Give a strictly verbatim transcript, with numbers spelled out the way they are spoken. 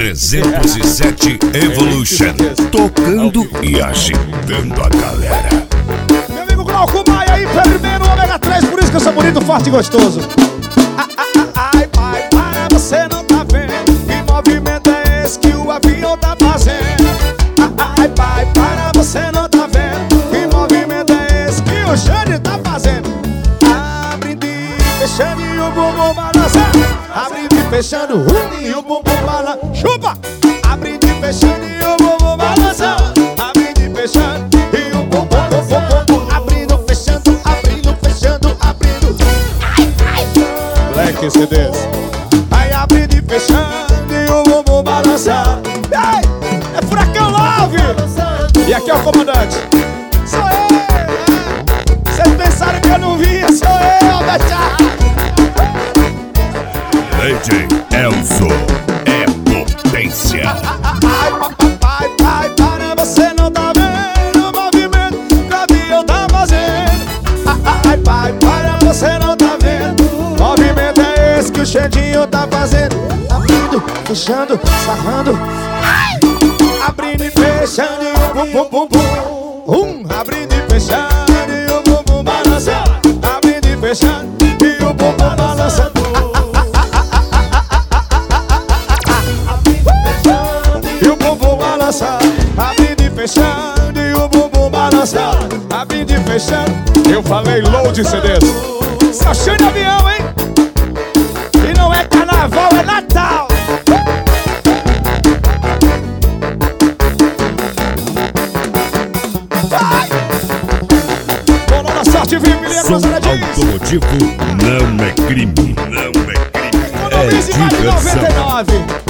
trezentos e sete Evolution, tocando e agitando a galera. Meu amigo Glauco Maia aí, primeiro ômega três, por isso que eu sou bonito, forte e gostoso. Ai, ai, ai, para, você não tá vendo que movimento é esse que o avião tá fazendo. Ai, ai, para, você não tá vendo que movimento é esse que o Xande tá fazendo. Abrindo e fechando e o bumbum balançando. Abrindo e fechando uh, e o bumbum balançando. Chupa! Abrindo e fechando e o bumbum balançando. Abrindo e fechando e o bumbum balançando. Abrindo, fechando, abrindo, fechando, abrindo. Ai, ai, Black C Ds. Aí abrindo e fechando e o bumbum balançando. Ei, é Furacão Love! E aqui é o comandante. Sou eu! Vocês pensaram que eu não via? Sou eu, Betá! D J Elzo é potência. Ai, papai, pai, para, você não tá vendo o movimento que o avião tá fazendo. Ai, pai, para, você não tá vendo o movimento é esse que o Xandinho tá fazendo. Abrindo, fechando, sarrando. Abrindo e fechando e o bum bum bum bum. Um, abrindo e fechando e o bum bum balançando. Abrindo e fechando e o bum bum balançando. E o bumbum balançando, abrindo e fechando e o bumbum balançando, abrindo e fechando. Eu falei load C Ds. Só Xande Avião, hein? E não é carnaval, é Natal. Vai! Bolona Sorte V I P, Linha Som Cruzada diz. automotivo não é crime, não é crime, é Economize mais de noventa e diversão. nove.